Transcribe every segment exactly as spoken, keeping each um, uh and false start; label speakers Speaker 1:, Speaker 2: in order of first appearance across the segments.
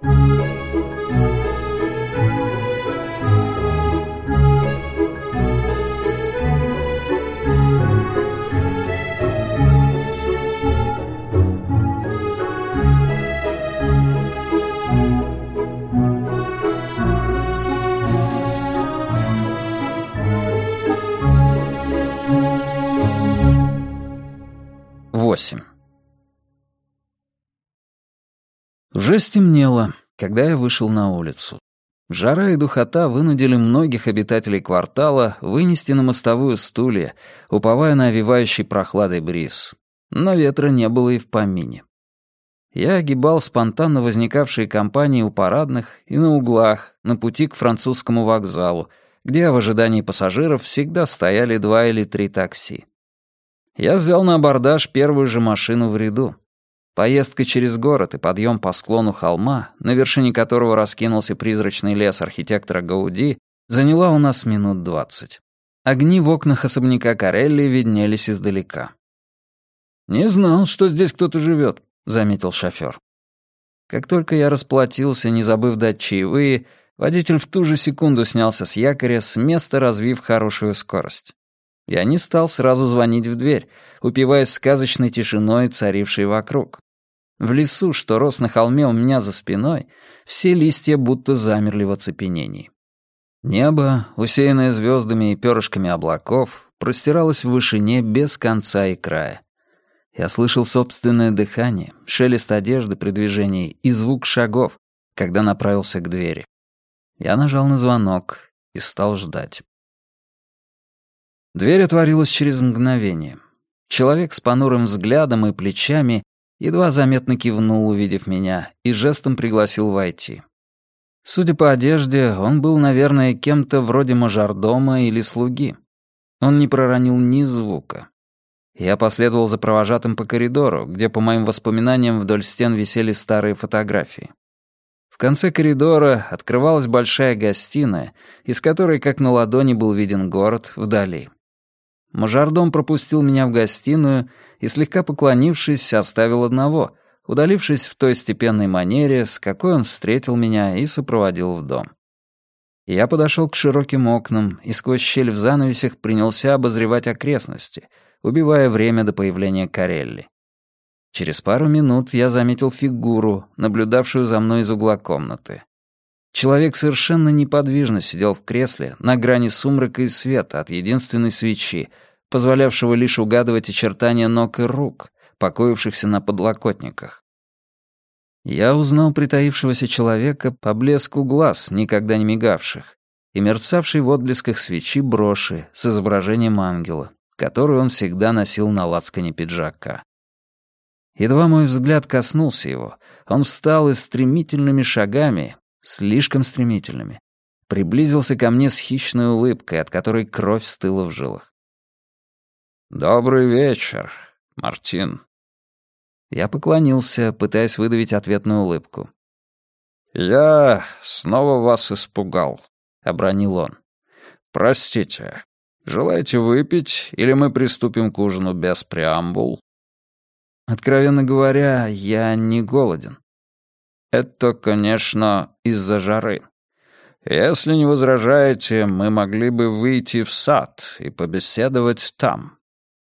Speaker 1: восемь. Уже стемнело, когда я вышел на улицу. Жара и духота вынудили многих обитателей квартала вынести на мостовую стулья, уповая на овевающий прохладой бриз. Но ветра не было и в помине. Я огибал спонтанно возникавшие компании у парадных и на углах, на пути к французскому вокзалу, где в ожидании пассажиров всегда стояли два или три такси. Я взял на абордаж первую же машину в ряду. Поездка через город и подъем по склону холма, на вершине которого раскинулся призрачный лес архитектора Гауди, заняла у нас минут двадцать. Огни в окнах особняка Корелли виднелись издалека. «Не знал, что здесь кто-то живет», — заметил шофер. Как только я расплатился, не забыв дать чаевые, водитель в ту же секунду снялся с якоря, с места развив хорошую скорость. Я не стал сразу звонить в дверь, упиваясь сказочной тишиной, царившей вокруг. В лесу, что рос на холме у меня за спиной, все листья будто замерли в оцепенении. Небо, усеянное звездами и перышками облаков, простиралось в вышине без конца и края. Я слышал собственное дыхание, шелест одежды при движении и звук шагов, когда направился к двери. Я нажал на звонок и стал ждать. Дверь отворилась через мгновение. Человек с понурым взглядом и плечами едва заметно кивнул, увидев меня, и жестом пригласил войти. Судя по одежде, он был, наверное, кем-то вроде мажордома или слуги. Он не проронил ни звука. Я последовал за провожатым по коридору, где, по моим воспоминаниям, вдоль стен висели старые фотографии. В конце коридора открывалась большая гостиная, из которой, как на ладони, был виден город вдали. Мажордом пропустил меня в гостиную и, слегка поклонившись, оставил одного, удалившись в той степенной манере, с какой он встретил меня и сопроводил в дом. Я подошел к широким окнам и сквозь щель в занавесях принялся обозревать окрестности, убивая время до появления Корелли. Через пару минут я заметил фигуру, наблюдавшую за мной из угла комнаты. Человек совершенно неподвижно сидел в кресле на грани сумрака и света от единственной свечи, позволявшего лишь угадывать очертания ног и рук, покоившихся на подлокотниках. Я узнал притаившегося человека по блеску глаз, никогда не мигавших, и мерцавшей в отблесках свечи броши с изображением ангела, которую он всегда носил на лацкане пиджака. Едва мой взгляд коснулся его, он встал и стремительными шагами, слишком стремительными, приблизился ко мне с хищной улыбкой, от которой кровь стыла в жилах. «Добрый вечер, Мартин». Я поклонился, пытаясь выдавить ответную улыбку. «Я снова вас испугал», — обронил он. «Простите, желаете выпить, или мы приступим к ужину без преамбул?» «Откровенно говоря, я не голоден». «Это, конечно, из-за жары. Если не возражаете, мы могли бы выйти в сад и побеседовать там».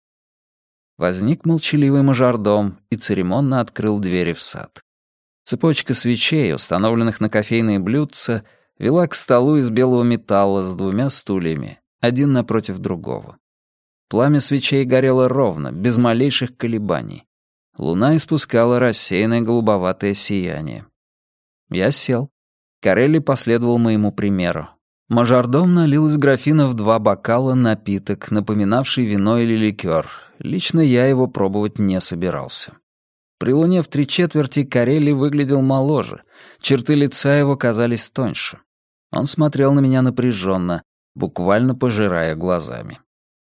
Speaker 1: Возник молчаливый мажордом и церемонно открыл двери в сад. Цепочка свечей, установленных на кофейные блюдца, вела к столу из белого металла с двумя стульями, один напротив другого. Пламя свечей горело ровно, без малейших колебаний. Луна испускала рассеянное голубоватое сияние. Я сел. Корелли последовал моему примеру. Мажордом налил из графина в два бокала напиток, напоминавший вино или ликер. Лично я его пробовать не собирался. При луне в три четверти Корелли выглядел моложе, черты лица его казались тоньше. Он смотрел на меня напряженно, буквально пожирая глазами.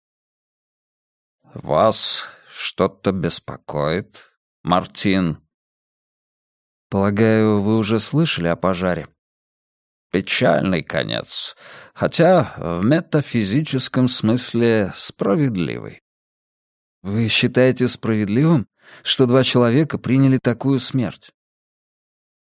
Speaker 1: «Вас что-то беспокоит, Мартин?» «Полагаю, вы уже слышали о пожаре?» «Печальный конец, хотя в метафизическом смысле справедливый». «Вы считаете справедливым, что два человека приняли такую смерть?»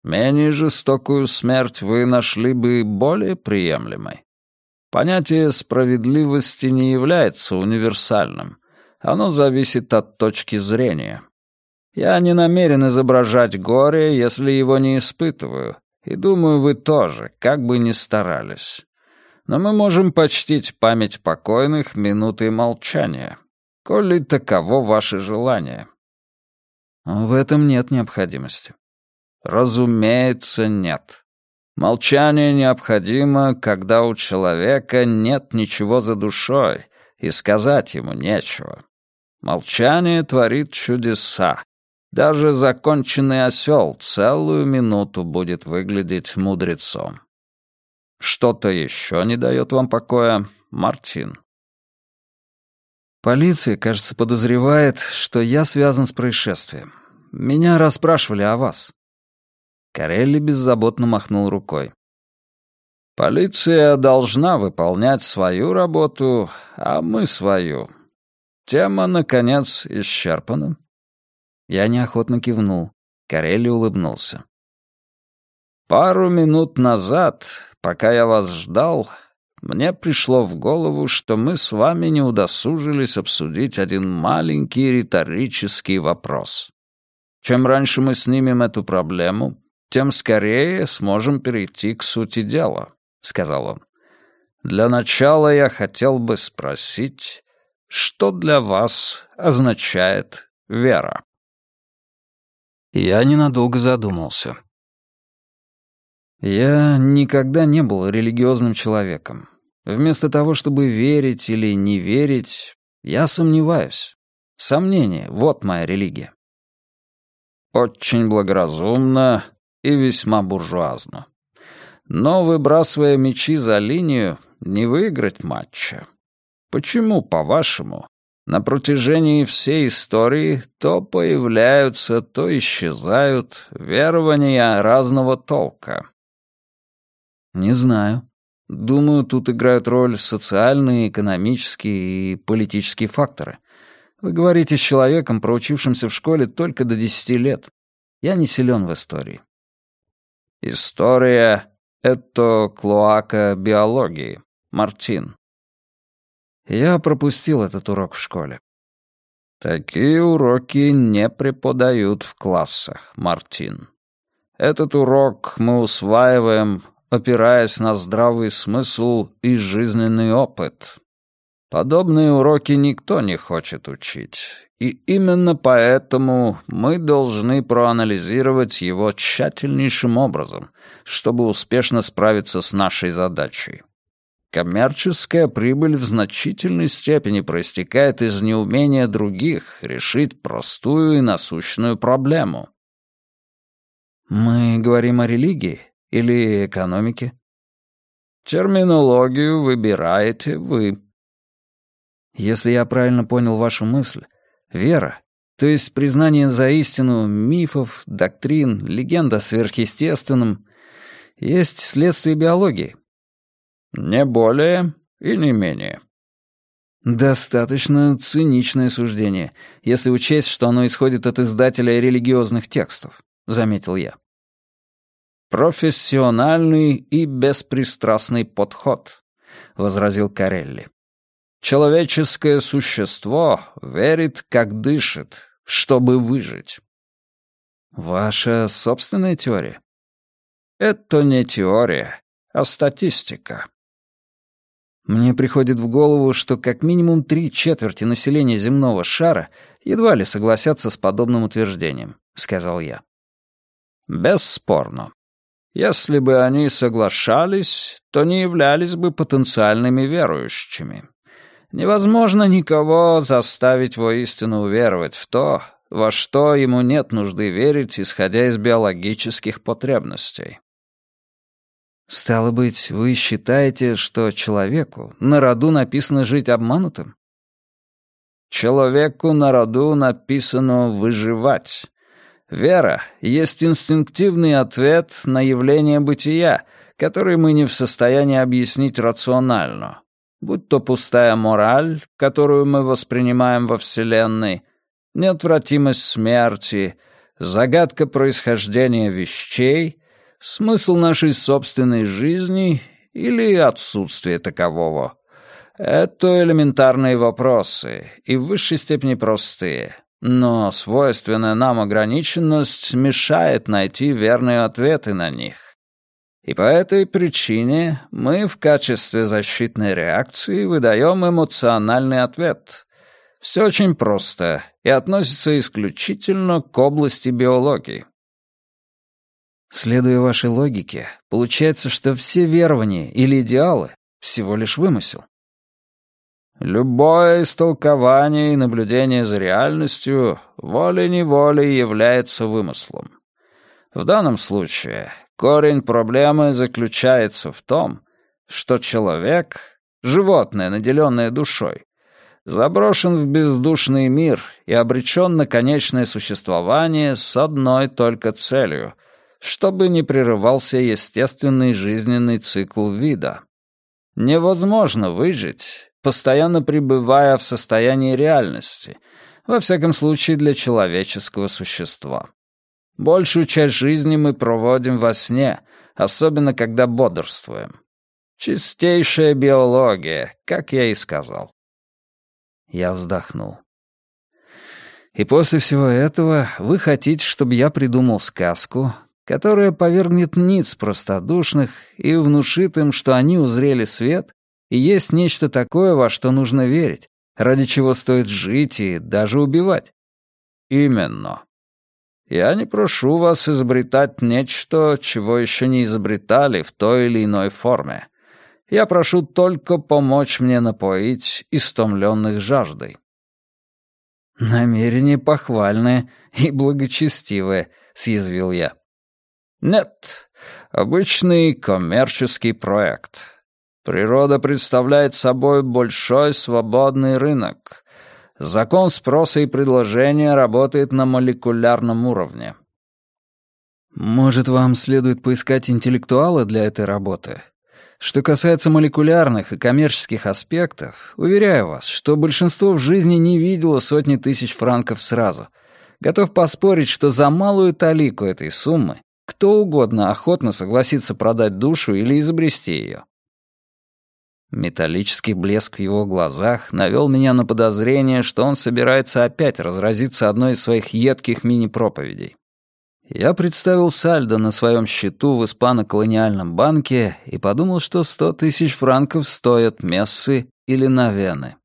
Speaker 2: Менее жестокую смерть вы нашли бы более приемлемой. Понятие справедливости не является универсальным. Оно зависит от точки зрения. Я не намерен изображать горе, если его не испытываю, и думаю, вы тоже, как бы ни старались. Но мы можем почтить память покойных минутой молчания, коли таково ваше желание».
Speaker 1: В этом нет необходимости.
Speaker 2: Разумеется, нет. Молчание необходимо, когда у человека нет ничего за душой, и сказать ему нечего. Молчание творит чудеса. Даже законченный осел целую минуту будет выглядеть мудрецом. Что-то еще не дает вам покоя, Мартин?
Speaker 1: Полиция, кажется, подозревает, что я связан с происшествием. Меня расспрашивали о вас. Карелли беззаботно махнул рукой.
Speaker 2: Полиция должна выполнять свою работу, а мы свою. Тема, наконец, исчерпана.
Speaker 1: Я неохотно кивнул. Карелли улыбнулся.
Speaker 2: Пару минут назад, пока я вас ждал, мне пришло в голову, что мы с вами не удосужились обсудить один маленький риторический вопрос. Чем раньше мы снимем эту проблему, тем скорее сможем перейти к сути дела, — сказал он. Для начала я хотел бы спросить, что для вас означает вера?
Speaker 1: Я ненадолго задумался. Я никогда не был религиозным человеком. Вместо того, чтобы верить или не верить, я сомневаюсь. Сомнение — вот моя религия.
Speaker 2: Очень благоразумно и весьма буржуазно. Но, выбрасывая мячи за линию, не выиграть матча. Почему, по-вашему, на протяжении всей истории то появляются, то исчезают верования разного толка?
Speaker 1: Не знаю. Думаю, тут играют роль социальные, экономические и политические факторы. Вы говорите с человеком, проучившимся в школе только до десяти лет. Я не силен в истории.
Speaker 2: История — это клоака биологии, Мартин.
Speaker 1: Я пропустил этот урок в школе.
Speaker 2: Такие уроки не преподают в классах, Мартин. Этот урок мы усваиваем, опираясь на здравый смысл и жизненный опыт. Подобные уроки никто не хочет учить, и именно поэтому мы должны проанализировать его тщательнейшим образом, чтобы успешно справиться с нашей задачей. Коммерческая прибыль в значительной степени проистекает из неумения других решить простую и насущную проблему.
Speaker 1: Мы говорим о религии или экономике?
Speaker 2: Терминологию выбираете вы.
Speaker 1: Если я правильно понял вашу мысль, вера, то есть признание за истину мифов, доктрин, легенд о сверхъестественном, есть следствие биологии.
Speaker 2: Не более и не менее.
Speaker 1: Достаточно циничное суждение, если учесть, что оно исходит от издателя религиозных текстов, заметил я.
Speaker 2: Профессиональный и беспристрастный подход, возразил Карелли. Человеческое существо верит, как дышит, чтобы выжить.
Speaker 1: Ваша собственная теория?
Speaker 2: Это не теория, а статистика.
Speaker 1: Мне приходит в голову, что как минимум три четверти населения земного шара едва ли согласятся с подобным утверждением, сказал я.
Speaker 2: Бесспорно. Если бы они соглашались, то не являлись бы потенциальными верующими. Невозможно никого заставить воистину уверовать в то, во что ему нет нужды верить, исходя из биологических потребностей.
Speaker 1: Стало быть, вы считаете, что человеку на роду написано жить обманутым?
Speaker 2: Человеку на роду написано выживать. Вера есть инстинктивный ответ на явление бытия, который мы не в состоянии объяснить рационально. Будь то пустая мораль, которую мы воспринимаем во Вселенной, неотвратимость смерти, загадка происхождения вещей, смысл нашей собственной жизни или отсутствие такового. Это элементарные вопросы и в высшей степени простые, но свойственная нам ограниченность мешает найти верные ответы на них. И по этой причине мы в качестве защитной реакции выдаем эмоциональный ответ. Все очень просто и относится исключительно к области биологии.
Speaker 1: Следуя вашей логике, получается, что все верования или идеалы — всего лишь вымысел.
Speaker 2: Любое истолкование и наблюдение за реальностью волей-неволей является вымыслом. В данном случае корень проблемы заключается в том, что человек, животное, наделенное душой, заброшен в бездушный мир и обречен на конечное существование с одной только целью — чтобы не прерывался естественный жизненный цикл вида. Невозможно выжить, постоянно пребывая в состоянии реальности, во всяком случае для человеческого существа. Большую часть жизни мы проводим во сне, особенно когда бодрствуем. Чистейшая биология, как я и сказал.
Speaker 1: Я вздохнул. И после всего этого вы хотите, чтобы я придумал сказку, которая повергнет ниц простодушных и внушит им, что они узрели свет, и есть нечто такое, во что нужно верить, ради чего стоит жить и даже убивать?
Speaker 2: Именно. Я не прошу вас изобретать нечто, чего еще не изобретали в той или иной форме. Я прошу только помочь мне напоить истомленных жаждой.
Speaker 1: Намерение похвальное и благочестивое, съязвил я.
Speaker 2: Нет, обычный коммерческий проект. Природа представляет собой большой свободный рынок. Закон спроса и предложения работает на молекулярном уровне.
Speaker 1: Может, вам следует поискать интеллектуала для этой работы? Что касается молекулярных и коммерческих аспектов, уверяю вас, что большинство в жизни не видело сотни тысяч франков сразу. Готов поспорить, что за малую талику этой суммы кто угодно охотно согласится продать душу или изобрести ее. Металлический блеск в его глазах навел меня на подозрение, что он собирается опять разразиться одной из своих едких мини-проповедей. Я представил сальдо на своем счету в испано-колониальном банке и подумал, что сто тысяч франков стоят мессы или новены.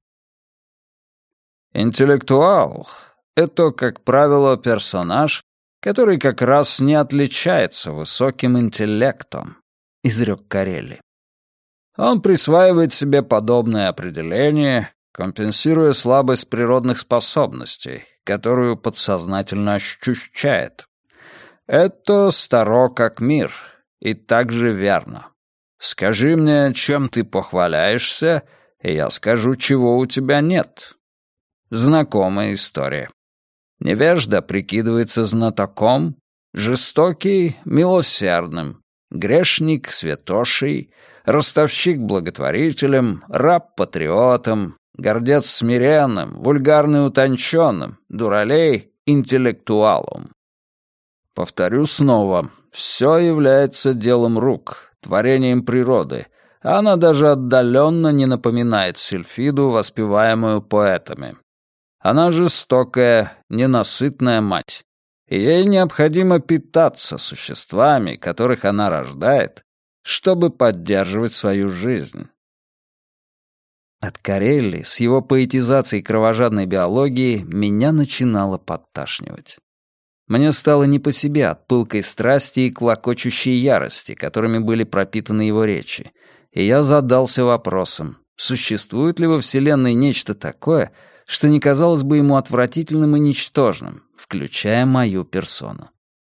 Speaker 2: Интеллектуал — это, как правило, персонаж, который как раз не отличается высоким интеллектом, — изрек Корелли. Он присваивает себе подобное определение, компенсируя слабость природных способностей, которую подсознательно ощущает. Это старо как мир, и так же верно. Скажи мне, чем ты похваляешься, и я скажу, чего у тебя нет. Знакомая история. Невежда прикидывается знатоком, жестокий — милосердным, грешник — святошей, ростовщик — благотворителем, раб — патриотом, гордец — смиренным, вульгарный — утонченным, дуралей — интеллектуалом. Повторю снова, все является делом рук, творением природы, а она даже отдаленно не напоминает сильфиду, воспеваемую поэтами. Она жестокая, ненасытная мать, и ей необходимо питаться существами, которых она рождает, чтобы поддерживать свою жизнь.
Speaker 1: От Корелли с его поэтизацией кровожадной биологии меня начинало подташнивать. Мне стало не по себе от пылкой страсти и клокочущей ярости, которыми были пропитаны его речи, и я задался вопросом, существует ли во Вселенной нечто такое, что не казалось бы ему отвратительным и ничтожным, включая мою персону.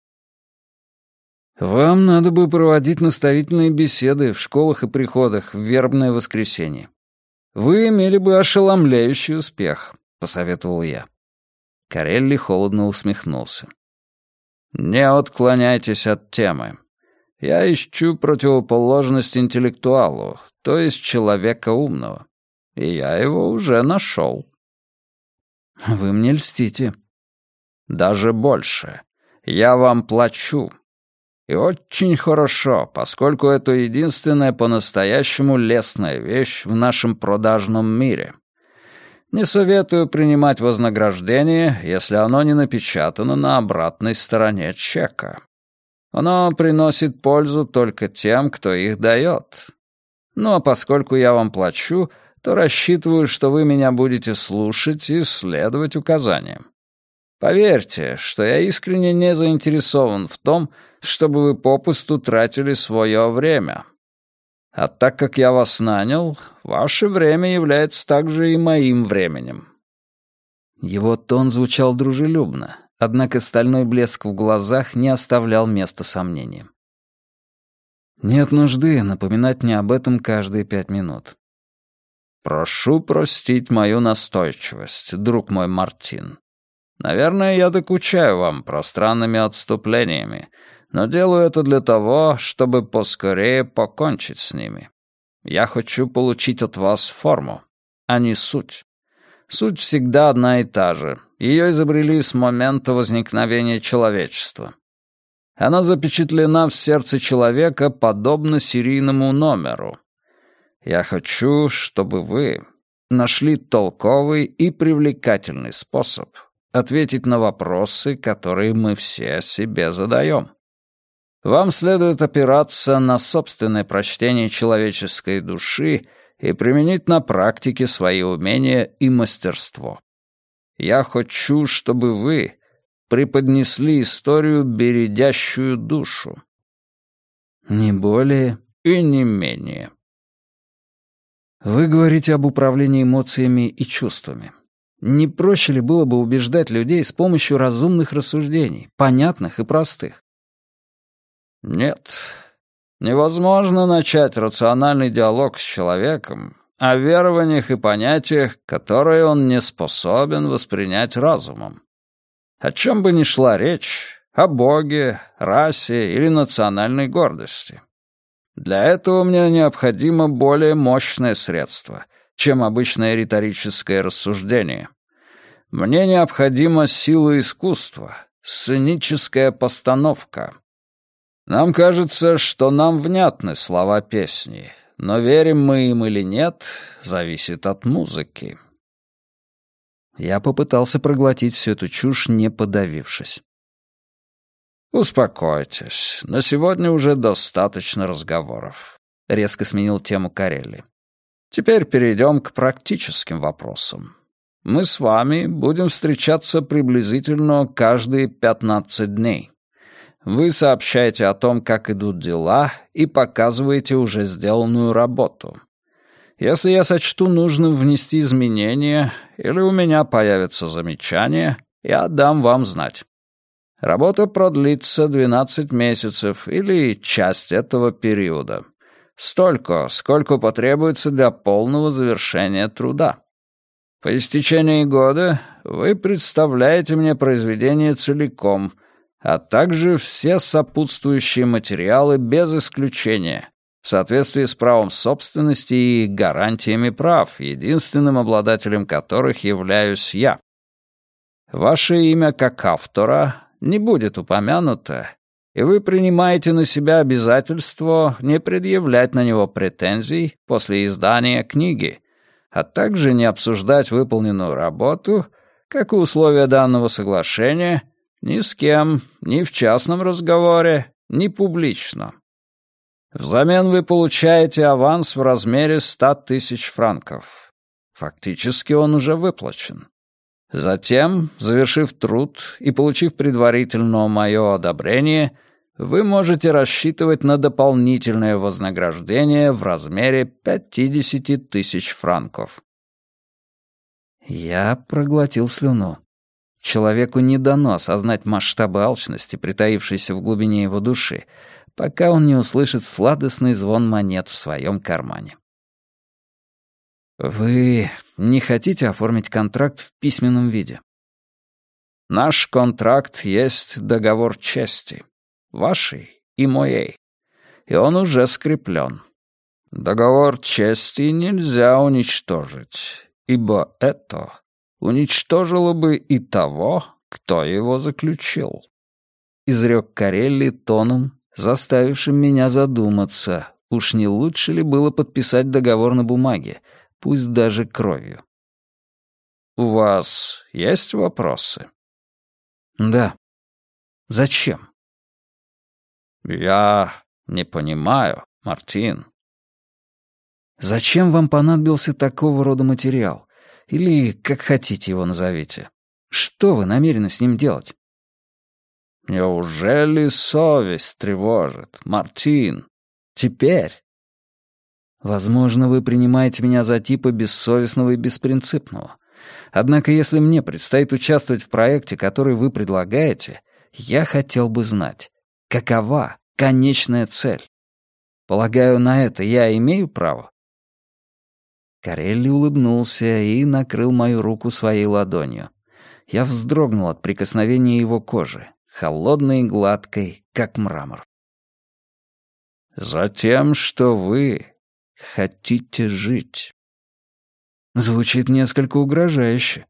Speaker 1: «Вам надо бы проводить наставительные беседы в школах и приходах в вербное воскресенье. Вы имели бы ошеломляющий успех», — посоветовал я. Корелли холодно усмехнулся.
Speaker 2: «Не отклоняйтесь от темы. Я ищу противоположность интеллектуалу, то есть человека умного. И я его уже нашел».
Speaker 1: «Вы мне льстите».
Speaker 2: «Даже больше. Я вам плачу. И очень хорошо, поскольку это единственная по-настоящему лестная вещь в нашем продажном мире. Не советую принимать вознаграждение, если оно не напечатано на обратной стороне чека. Оно приносит пользу только тем, кто их дает. Ну а поскольку я вам плачу, то рассчитываю, что вы меня будете слушать и следовать указаниям. Поверьте, что я искренне не заинтересован в том, чтобы вы попусту тратили свое время. А так как я вас нанял, ваше время является также и моим временем».
Speaker 1: Его тон звучал дружелюбно, однако стальной блеск в глазах не оставлял места сомнениям. Нет нужды напоминать мне об этом каждые пять минут.
Speaker 2: «Прошу простить мою настойчивость, друг мой Мартин. Наверное, я докучаю вам пространными отступлениями, но делаю это для того, чтобы поскорее покончить с ними. Я хочу получить от вас форму, а не суть. Суть всегда одна и та же. Ее изобрели с момента возникновения человечества. Она запечатлена в сердце человека подобно серийному номеру. Я хочу, чтобы вы нашли толковый и привлекательный способ ответить на вопросы, которые мы все себе задаем. Вам следует опираться на собственное прочтение человеческой души и применить на практике свои умения и мастерство. Я хочу, чтобы вы преподнесли историю, бередящую душу.
Speaker 1: Не более
Speaker 2: и не менее.
Speaker 1: Вы говорите об управлении эмоциями и чувствами. Не проще ли было бы убеждать людей с помощью разумных рассуждений, понятных и простых?
Speaker 2: Нет, невозможно начать рациональный диалог с человеком о верованиях и понятиях, которые он не способен воспринять разумом. О чем бы ни шла речь, о Боге, расе или национальной гордости. Для этого мне необходимо более мощное средство, чем обычное риторическое рассуждение. Мне необходима сила искусства, сценическая постановка. Нам кажется, что нам внятны слова песни, но верим мы им или нет, зависит от музыки.
Speaker 1: Я попытался проглотить всю эту чушь, не подавившись.
Speaker 2: «Успокойтесь, на сегодня уже достаточно разговоров», — резко сменил тему Карелли. «Теперь перейдем к практическим вопросам. Мы с вами будем встречаться приблизительно каждые пятнадцать дней. Вы сообщаете о том, как идут дела, и показываете уже сделанную работу. Если я сочту нужным внести изменения или у меня появятся замечания, я дам вам знать. Работа продлится двенадцать месяцев или часть этого периода. Столько, сколько потребуется для полного завершения труда. По истечении года вы представляете мне произведение целиком, а также все сопутствующие материалы без исключения, в соответствии с правом собственности и гарантиями прав, единственным обладателем которых являюсь я. Ваше имя как автора не будет упомянуто, и вы принимаете на себя обязательство не предъявлять на него претензий после издания книги, а также не обсуждать выполненную работу, как и условия данного соглашения, ни с кем, ни в частном разговоре, ни публично. Взамен вы получаете аванс в размере ста тысяч франков. Фактически он уже выплачен. Затем, завершив труд и получив предварительно мое одобрение, вы можете рассчитывать на дополнительное вознаграждение в размере пятидесяти тысяч франков.
Speaker 1: Я проглотил слюну. Человеку не дано осознать масштабы алчности, притаившейся в глубине его души, пока он не услышит сладостный звон монет в своем кармане. Вы не хотите оформить контракт в письменном виде?
Speaker 2: Наш контракт есть договор чести, вашей и моей, и он уже скреплен. Договор чести нельзя уничтожить, ибо это уничтожило бы и того, кто его заключил.
Speaker 1: — изрек Карелли тоном, заставившим меня задуматься, уж не лучше ли было подписать договор на бумаге, пусть даже кровью.
Speaker 2: «У вас есть вопросы?»
Speaker 1: «Да». «Зачем?»
Speaker 2: «Я не понимаю, Мартин».
Speaker 1: «Зачем вам понадобился такого рода материал? Или, как хотите его назовите. Что вы намерены с ним делать?»
Speaker 2: «Неужели совесть тревожит, Мартин? Теперь?»
Speaker 1: «Возможно, вы принимаете меня за типа бессовестного и беспринципного. Однако, если мне предстоит участвовать в проекте, который вы предлагаете, я хотел бы знать, какова конечная цель. Полагаю, на это я имею право?» Карелли улыбнулся и накрыл мою руку своей ладонью. Я вздрогнул от прикосновения его кожи, холодной и гладкой, как мрамор.
Speaker 2: «Затем, что вы хотите жить».
Speaker 1: Звучит несколько угрожающе.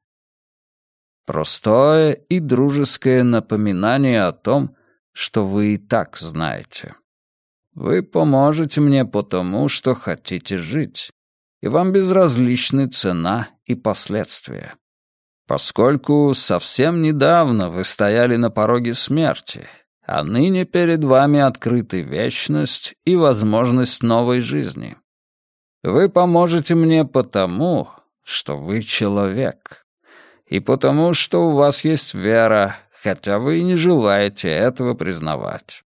Speaker 2: «Простое и дружеское напоминание о том, что вы и так знаете. Вы поможете мне потому, что хотите жить, и вам безразличны цена и последствия. Поскольку совсем недавно вы стояли на пороге смерти, а ныне перед вами открыты вечность и возможность новой жизни. Вы поможете мне потому, что вы человек, и потому, что у вас есть вера, хотя вы и не желаете этого признавать».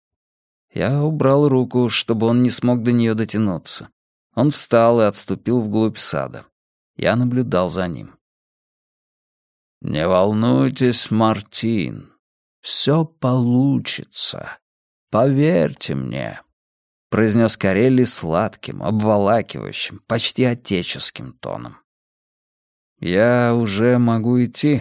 Speaker 1: Я убрал руку, чтобы он не смог до нее дотянуться. Он встал и отступил вглубь сада. Я наблюдал за ним.
Speaker 2: «Не волнуйтесь, Мартин. Все получится. Поверьте мне», — произнес Карелли сладким, обволакивающим, почти отеческим тоном.
Speaker 1: «Я уже могу идти?»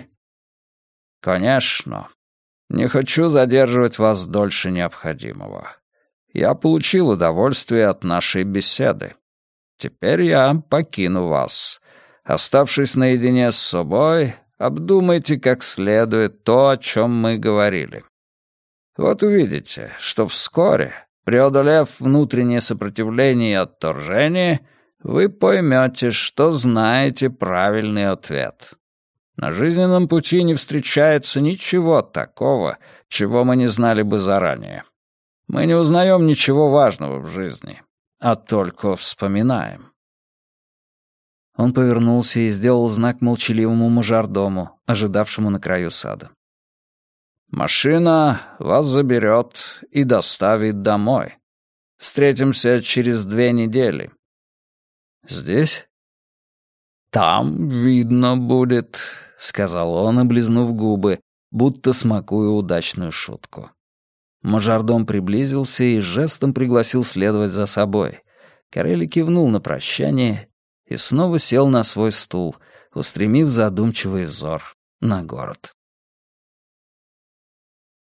Speaker 2: «Конечно. Не хочу задерживать вас дольше необходимого. Я получил удовольствие от нашей беседы. Теперь я покину вас. Оставшись наедине с собой, обдумайте как следует то, о чем мы говорили. Вот увидите, что вскоре, преодолев внутреннее сопротивление и отторжение, вы поймете, что знаете правильный ответ. На жизненном пути не встречается ничего такого, чего мы не знали бы заранее. Мы не узнаем ничего важного в жизни, а только вспоминаем».
Speaker 1: Он повернулся и сделал знак молчаливому мажордому, ожидавшему на краю сада.
Speaker 2: «Машина вас заберет и доставит домой. Встретимся через две недели».
Speaker 1: «Здесь?»
Speaker 2: «Там видно будет», — сказал он, облизнув губы, будто смакуя удачную шутку.
Speaker 1: Мажордом приблизился и жестом пригласил следовать за собой. Карелли кивнул на прощание и снова сел на свой стул, устремив задумчивый взор на город.